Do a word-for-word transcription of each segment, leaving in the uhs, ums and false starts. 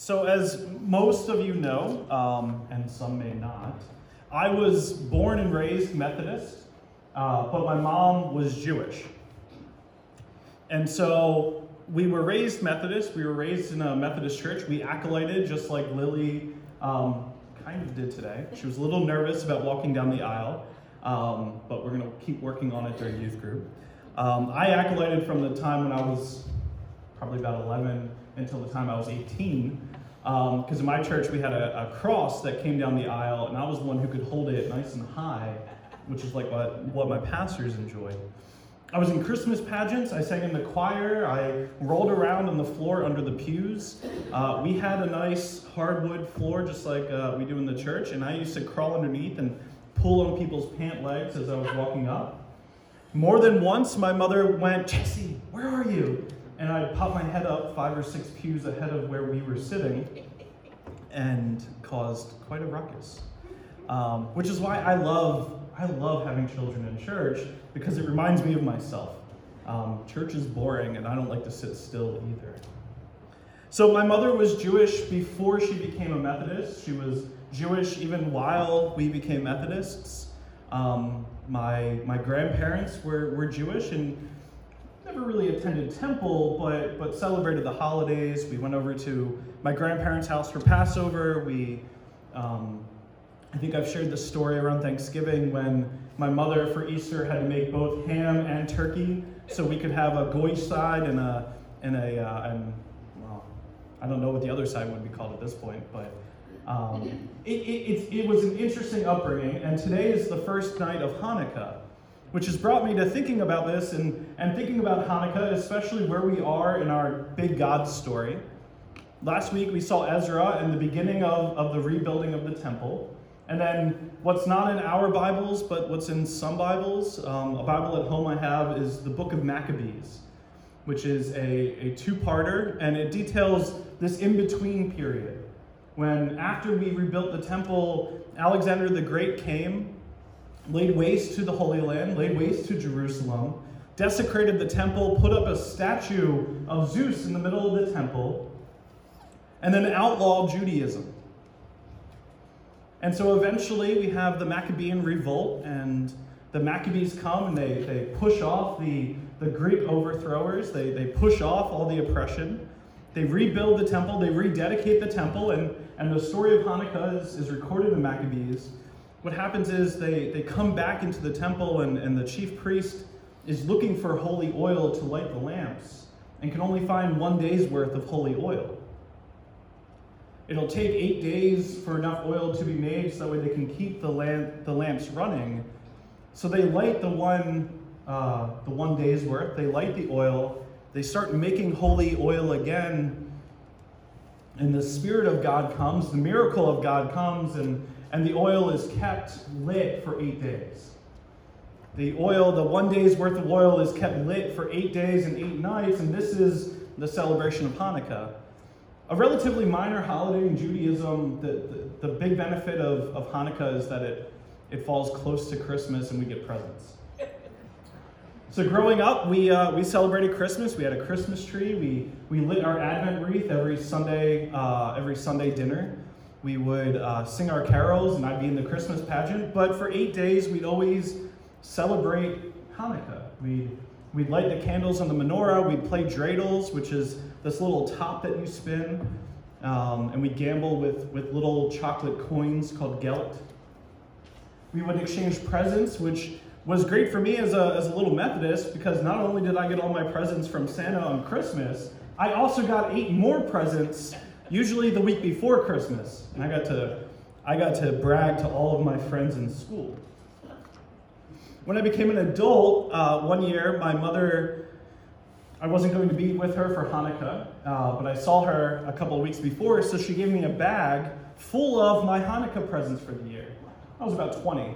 So as most of you know, um, and some may not, I was born and raised Methodist, uh, but my mom was Jewish. And so we were raised Methodist. We were raised in a Methodist church. We acolyted just like Lily um, kind of did today. She was a little nervous about walking down the aisle, um, but we're going to keep working on it during youth group. Um, I acolyted from the time when I was probably about eleven until the time I was eighteen, because um, in my church we had a, a cross that came down the aisle, and I was the one who could hold it nice and high, which is like what, what my pastors enjoyed. I was in Christmas pageants. I sang in the choir. I rolled around on the floor under the pews. Uh, we had a nice hardwood floor just like uh, we do in the church, and I used to crawl underneath and pull on people's pant legs as I was walking up. More than once, my mother went, "Jesse, where are you?" And I'd pop my head up five or six pews ahead of where we were sitting and caused quite a ruckus. Um, which is why I love I love having children in church, because it reminds me of myself. Um, church is boring, and I don't like to sit still either. So my mother was Jewish before she became a Methodist. She was Jewish even while we became Methodists. Um, my my grandparents were, were Jewish and never really attended temple, but but celebrated the holidays. We went over to my grandparents' house for Passover. We um, I think I've shared this story around Thanksgiving when my mother for Easter had to make both ham and turkey so we could have a goy side and a, and a, uh, and, well, I don't know what the other side would be called at this point, but um, it, it, it, it was an interesting upbringing, and today is the first night of Hanukkah, which has brought me to thinking about this and, and thinking about Hanukkah, especially where we are in our big God story. Last week we saw Ezra and the beginning of, of the rebuilding of the temple. And then what's not in our Bibles, but what's in some Bibles, um, a Bible at home I have is the book of Maccabees, which is a, a two-parter, and it details this in-between period. When after we rebuilt the temple, Alexander the Great came, laid waste to the Holy Land, laid waste to Jerusalem, desecrated the temple, put up a statue of Zeus in the middle of the temple, and then outlawed Judaism. And so eventually we have the Maccabean revolt, and the Maccabees come and they, they push off the, the Greek overthrowers. They, they push off all the oppression. They rebuild the temple. They rededicate the temple. And, and the story of Hanukkah is, is recorded in Maccabees. What happens is they, they come back into the temple, and, and the chief priest is looking for holy oil to light the lamps and can only find one day's worth of holy oil. It'll take eight days for enough oil to be made so that way they can keep the lamp, the lamps running. So they light the one, uh, the one day's worth. They light the oil. They start making holy oil again. And the Spirit of God comes. The miracle of God comes, and, and the oil is kept lit for eight days. The oil, the one day's worth of oil is kept lit for eight days and eight nights. And this is the celebration of Hanukkah. A relatively minor holiday in Judaism. The, the, the big benefit of, of Hanukkah is that it, it falls close to Christmas and we get presents. So growing up, we uh, we celebrated Christmas. We had a Christmas tree. We we lit our Advent wreath every Sunday uh, every Sunday dinner. We would uh, sing our carols, and I'd be in the Christmas pageant. But for eight days, we'd always celebrate Hanukkah. We'd we'd light the candles on the menorah. We'd play dreidels, which is this little top that you spin, um, and we gamble with, with little chocolate coins called gelt. We would exchange presents, which was great for me as a, as a little Methodist, because not only did I get all my presents from Santa on Christmas, I also got eight more presents, usually the week before Christmas. And I got to, I got to brag to all of my friends in school. When I became an adult, uh, one year, my mother, I wasn't going to be with her for Hanukkah, uh, but I saw her a couple of weeks before, so she gave me a bag full of my Hanukkah presents for the year. I was about twenty.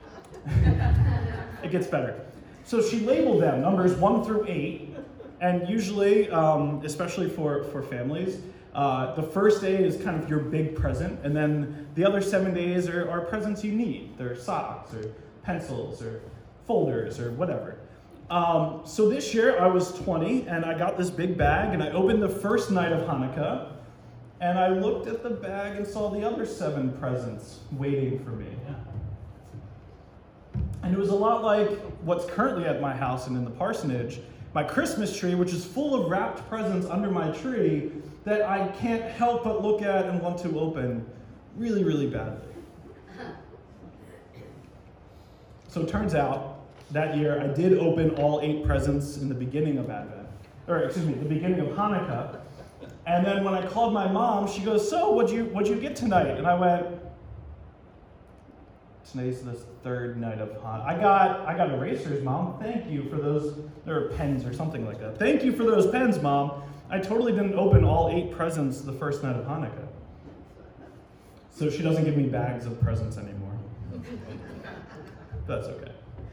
It gets better. So she labeled them, numbers one through eight, and usually, um, especially for, for families, uh, the first day is kind of your big present, and then the other seven days are, are presents you need. They're socks, or pencils, or folders, or whatever. Um, so this year I was twenty, and I got this big bag, and I opened the first night of Hanukkah, And I looked at the bag and saw the other seven presents waiting for me. And it was a lot like what's currently at my house and in the parsonage, my Christmas tree, which is full of wrapped presents under my tree that I can't help but look at and want to open really, really badly. So it turns out that year I did open all eight presents in the beginning of Advent, or excuse me, the beginning of Hanukkah. And then when I called my mom, she goes, "So, what'd you what'd you get tonight?" And I went, "Today's the third night of Hanukkah. I got I got erasers, Mom. Thank you for those." There were pens or something like that. "Thank you for those pens, Mom. I totally didn't open all eight presents the first night of Hanukkah." So she doesn't give me bags of presents anymore. That's okay.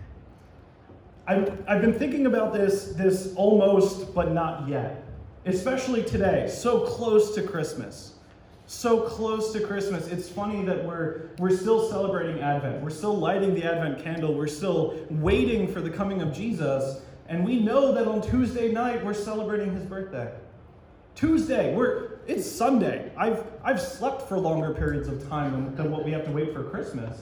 I've, I've been thinking about this, this almost but not yet. Especially today, so close to Christmas. So close to Christmas. It's funny that we're we're still celebrating Advent. We're still lighting the Advent candle. We're still waiting for the coming of Jesus. And we know that on Tuesday night, we're celebrating his birthday. Tuesday, we're it's Sunday. I've I've slept for longer periods of time than, than what we have to wait for Christmas.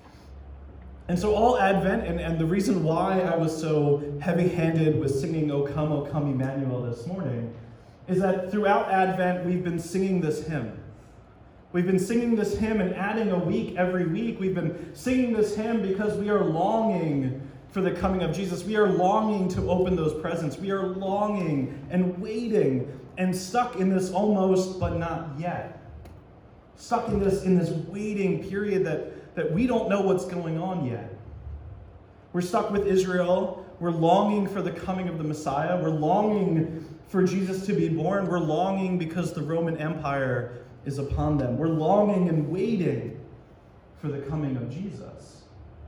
And so all Advent, and, and the reason why I was so heavy-handed with singing O Come, O Come, Emmanuel this morning, is that throughout Advent, we've been singing this hymn. We've been singing this hymn and adding a week every week. We've been singing this hymn because we are longing for the coming of Jesus. We are longing to open those presents. We are longing and waiting and stuck in this almost but not yet. Stuck in this, in this waiting period that, that we don't know what's going on yet. We're stuck with Israel. We're longing for the coming of the Messiah. We're longing for Jesus to be born. We're longing because the Roman Empire is upon them. We're longing and waiting for the coming of Jesus.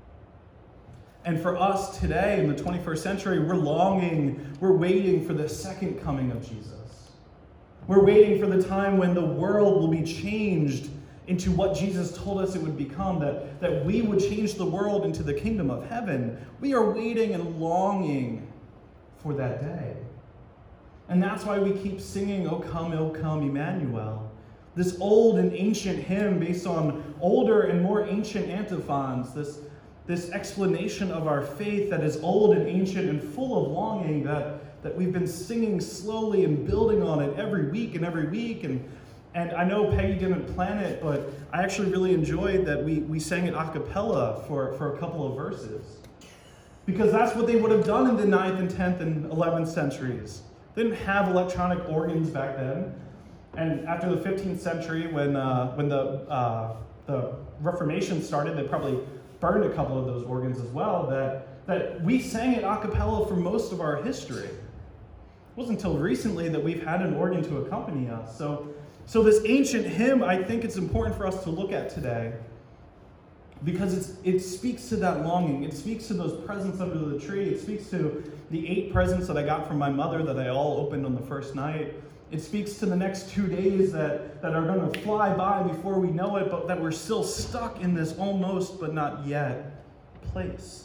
And for us today in the twenty-first century, we're longing, we're waiting for the second coming of Jesus. We're waiting for the time when the world will be changed into what Jesus told us it would become, that, that we would change the world into the kingdom of heaven. We are waiting and longing for that day. And that's why we keep singing, O Come, O Come, Emmanuel. This old and ancient hymn based on older and more ancient antiphons, this, this explanation of our faith that is old and ancient and full of longing that, that we've been singing slowly and building on it every week and every week. And, and I know Peggy didn't plan it, but I actually really enjoyed that we, we sang it a cappella for, for a couple of verses. Because that's what they would have done in the ninth and tenth and eleventh centuries. They didn't have electronic organs back then. And after the fifteenth century, when uh, when the uh, the Reformation started, they probably burned a couple of those organs as well, that, that we sang it a cappella for most of our history. It wasn't until recently that we've had an organ to accompany us. So, so this ancient hymn, I think it's important for us to look at today because it's, it speaks to that longing. It speaks to those presents under the tree. It speaks to the eight presents that I got from my mother that I all opened on the first night. It speaks to the next two days that, that are going to fly by before we know it, but that we're still stuck in this almost but not yet place.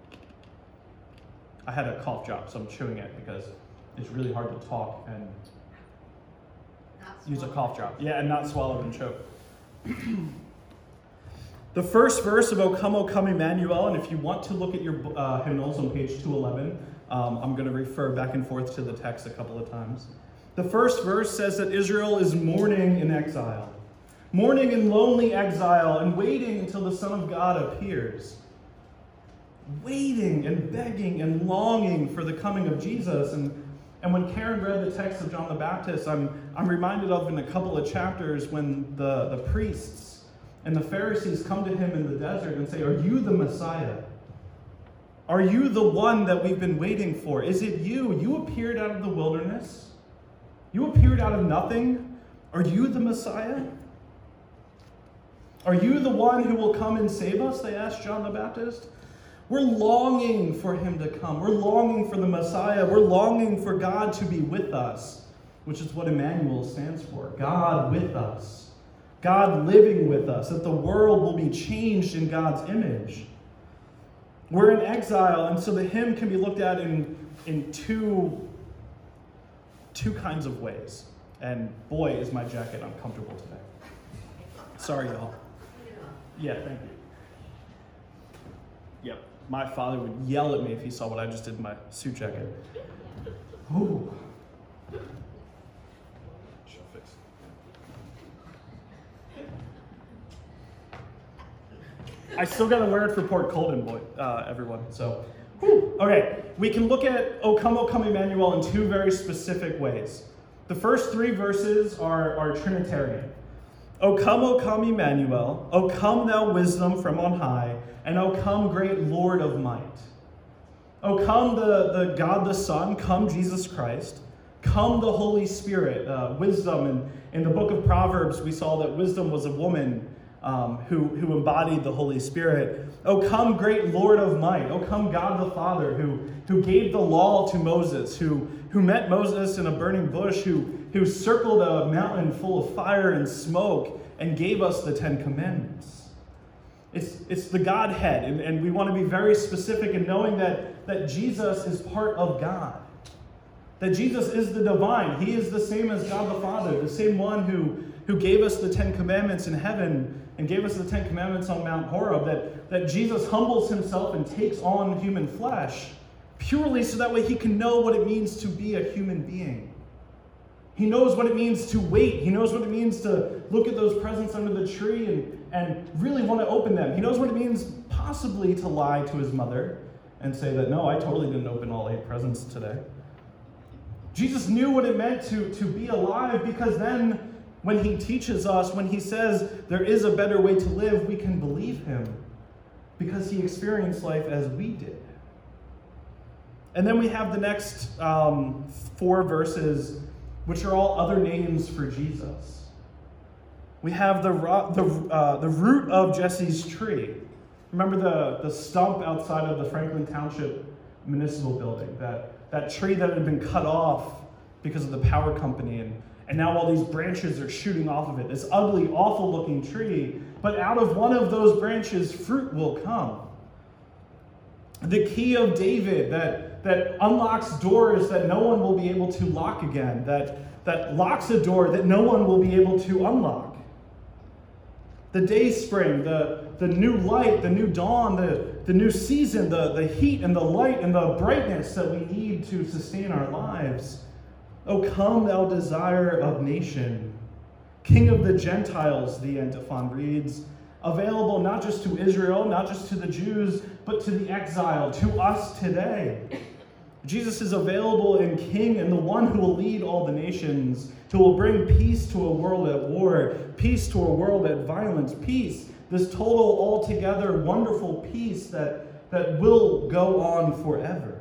I had a cough drop, so I'm chewing it because it's really hard to talk and use a cough drop. Yeah, and not swallow and choke. The first verse of O Come, O Come, Emmanuel, and if you want to look at your uh, hymnals on page two eleven, um, I'm going to refer back and forth to the text a couple of times. The first verse says that Israel is mourning in exile, mourning in lonely exile and waiting until the Son of God appears. Waiting and begging and longing for the coming of Jesus. And, and when Karen read the text of John the Baptist, I'm, I'm reminded of in a couple of chapters when the, the priests and the Pharisees come to him in the desert and say, "Are you the Messiah? Are you the one that we've been waiting for? Is it you? You appeared out of the wilderness. You appeared out of nothing. Are you the Messiah? Are you the one who will come and save us?" They asked John the Baptist. We're longing for him to come. We're longing for the Messiah. We're longing for God to be with us, which is what Emmanuel stands for. God with us. God living with us, that the world will be changed in God's image. We're in exile, and so the hymn can be looked at in, in two, two kinds of ways. And boy, is my jacket uncomfortable today. Sorry, y'all. Yeah, thank you. Yep, my father would yell at me if he saw what I just did in my suit jacket. Ooh. She'll fix it. I still gotta wear it for Port Colden, boy, uh, everyone. So, whew. Okay, we can look at O Come, O Come, Emmanuel in two very specific ways. The first three verses are, are Trinitarian. O come, O come, Emmanuel, O come, thou wisdom from on high, and O come, great Lord of might. O come, the, the God the Son, come, Jesus Christ, come, the Holy Spirit. Uh, wisdom, and in the book of Proverbs, we saw that wisdom was a woman um, who, who embodied the Holy Spirit. O come, great Lord of might. O come, God the Father, who, who gave the law to Moses, who, who met Moses in a burning bush, who, who circled a mountain full of fire and smoke and gave us the Ten Commandments. It's, it's the Godhead, and, and we want to be very specific in knowing that, that Jesus is part of God. That Jesus is the divine. He is the same as God the Father, the same one who, who gave us the Ten Commandments in heaven and gave us the Ten Commandments on Mount Horeb, that, that Jesus humbles himself and takes on human flesh purely so that way he can know what it means to be a human being. He knows what it means to wait. He knows what it means to look at those presents under the tree and, and really want to open them. He knows what it means possibly to lie to his mother and say that, no, I totally didn't open all eight presents today. Jesus knew what it meant to, to be alive, because then when he teaches us, when he says there is a better way to live, we can believe him because he experienced life as we did. And then we have the next um, four verses, which are all other names for Jesus. We have the, the, uh, the root of Jesse's tree. Remember the, the stump outside of the Franklin Township Municipal Building, that, that tree that had been cut off because of the power company, and, and now all these branches are shooting off of it. This ugly, awful looking tree, but out of one of those branches, fruit will come. The key of David that, that unlocks doors that no one will be able to lock again, that, that locks a door that no one will be able to unlock. The day spring, the, the new light, the new dawn, the, the new season, the, the heat and the light and the brightness that we need to sustain our lives. O come, thou desire of nation, King of the Gentiles, the antiphon reads, available not just to Israel, not just to the Jews, but to the exile, to us today. Jesus is available in King and the one who will lead all the nations, who will bring peace to a world at war, peace to a world at violence, peace, this total, altogether wonderful peace that, that will go on forever.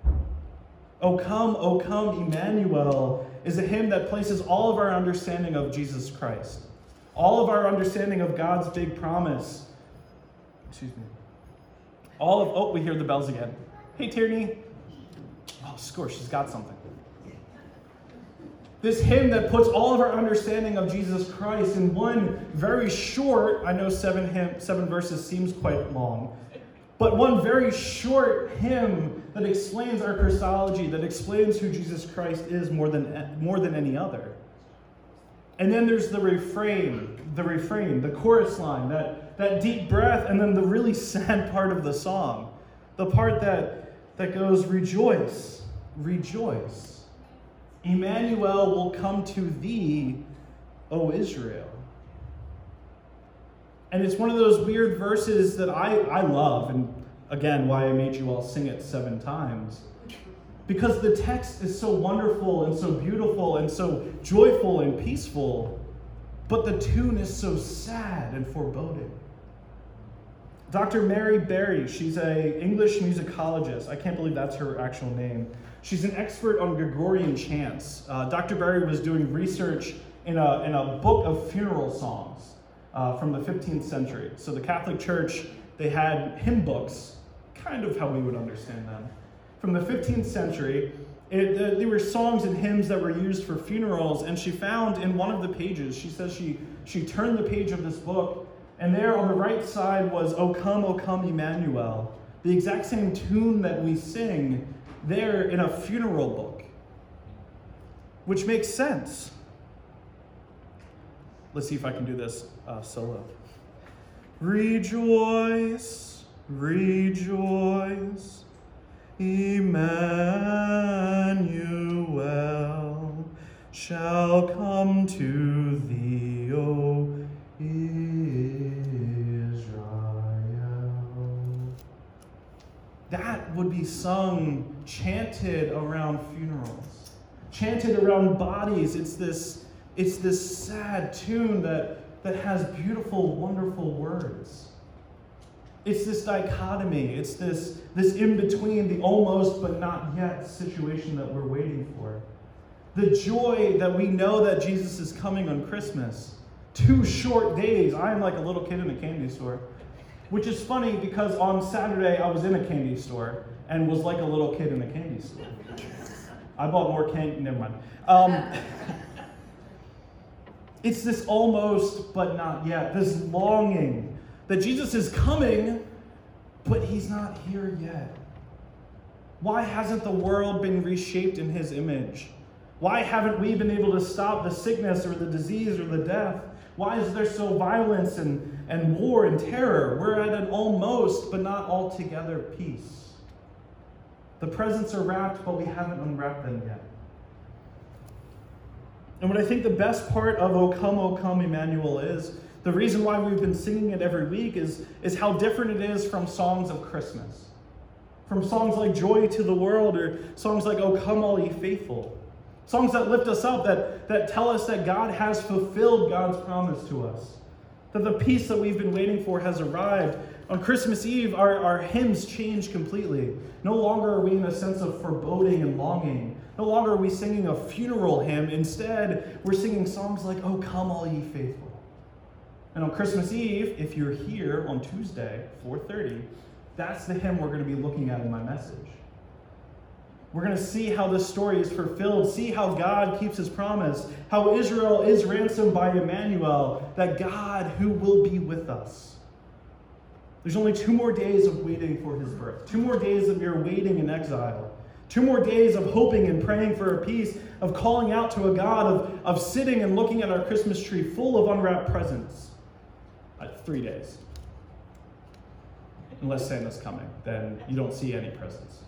O come, O come, Emmanuel is a hymn that places all of our understanding of Jesus Christ, all of our understanding of God's big promise. Excuse me. All of, oh, we hear the bells again. Hey, Tierney. Oh, score, she's got something. This hymn that puts all of our understanding of Jesus Christ in one very short, I know seven hymn, seven verses seems quite long, but one very short hymn that explains our Christology, that explains who Jesus Christ is more than, more than any other. And then there's the refrain, the refrain, the chorus line, that, that deep breath, and then the really sad part of the song, the part that, that goes, rejoice, rejoice. Emmanuel will come to thee, O Israel. And it's one of those weird verses that I, I love, and again, why I made you all sing it seven times. Because the text is so wonderful and so beautiful and so joyful and peaceful, but the tune is so sad and foreboding. Doctor Mary Berry, she's an English musicologist. I can't believe that's her actual name. She's an expert on Gregorian chants. Uh, Doctor Berry was doing research in a, in a book of funeral songs uh, from the fifteenth century. So the Catholic Church, they had hymn books, kind of how we would understand them. From the fifteenth century, it, uh, there were songs and hymns that were used for funerals, and she found in one of the pages, she says she, she turned the page of this book, and there on the right side was, O come, O come, Emmanuel, the exact same tune that we sing there in a funeral book, which makes sense. Let's see if I can do this uh, solo. Rejoice, rejoice, Emmanuel shall come to thee, O Israel. That would be sung, chanted around funerals, chanted around bodies. It's this, it's this sad tune that, that has beautiful, wonderful words. It's this dichotomy. It's this, this in-between, the almost but not yet situation that we're waiting for. The joy that we know that Jesus is coming on Christmas. Two short days. I am like a little kid in a candy store. Which is funny because on Saturday I was in a candy store and was like a little kid in a candy store. I bought more candy, never mind. Um, it's this almost but not yet, this longing that Jesus is coming, but he's not here yet. Why hasn't the world been reshaped in his image? Why haven't we been able to stop the sickness or the disease or the death? Why is there so violence and, and war and terror? We're at an almost but not altogether peace. The presents are wrapped, but we haven't unwrapped them yet. And what I think the best part of O Come, O Come, Emmanuel is, the reason why we've been singing it every week is, is how different it is from songs of Christmas. From songs like Joy to the World or songs like O Come All Ye Faithful. Songs that lift us up, that, that tell us that God has fulfilled God's promise to us. That the peace that we've been waiting for has arrived. On Christmas Eve, our, our hymns change completely. No longer are we in a sense of foreboding and longing. No longer are we singing a funeral hymn. Instead, we're singing songs like, O Come All Ye Faithful. And on Christmas Eve, if you're here on Tuesday, four thirty, that's the hymn we're going to be looking at in my message. We're going to see how this story is fulfilled, see how God keeps his promise, how Israel is ransomed by Emmanuel, that God who will be with us. There's only two more days of waiting for his birth, two more days of your waiting in exile, two more days of hoping and praying for a peace, of calling out to a God, of, of sitting and looking at our Christmas tree full of unwrapped presents. Uh, three days. Unless Santa's coming, then you don't see any presents.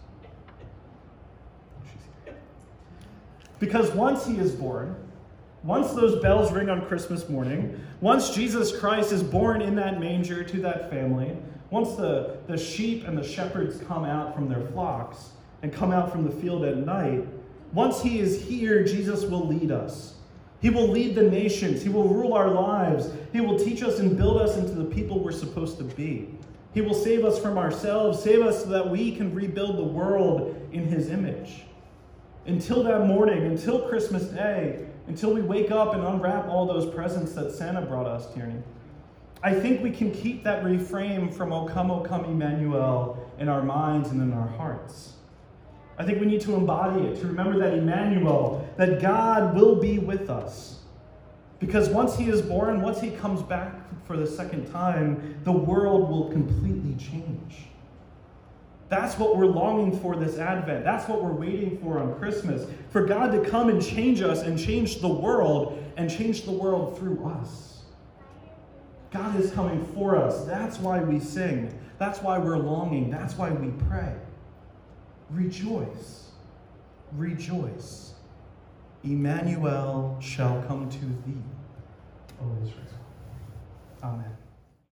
Because once he is born, once those bells ring on Christmas morning, once Jesus Christ is born in that manger to that family, once the, the sheep and the shepherds come out from their flocks and come out from the field at night, once he is here, Jesus will lead us. He will lead the nations. He will rule our lives. He will teach us and build us into the people we're supposed to be. He will save us from ourselves, save us so that we can rebuild the world in his image. Until that morning, until Christmas Day, until we wake up and unwrap all those presents that Santa brought us, Tierney, I think we can keep that refrain from O Come, O Come, Emmanuel in our minds and in our hearts. I think we need to embody it, to remember that Emmanuel, that God will be with us. Because once he is born, once he comes back for the second time, the world will completely change. That's what we're longing for this Advent. That's what we're waiting for on Christmas. For God to come and change us and change the world and change the world through us. God is coming for us. That's why we sing. That's why we're longing. That's why we pray. Rejoice. Rejoice. Emmanuel shall come to thee, O Israel. Amen.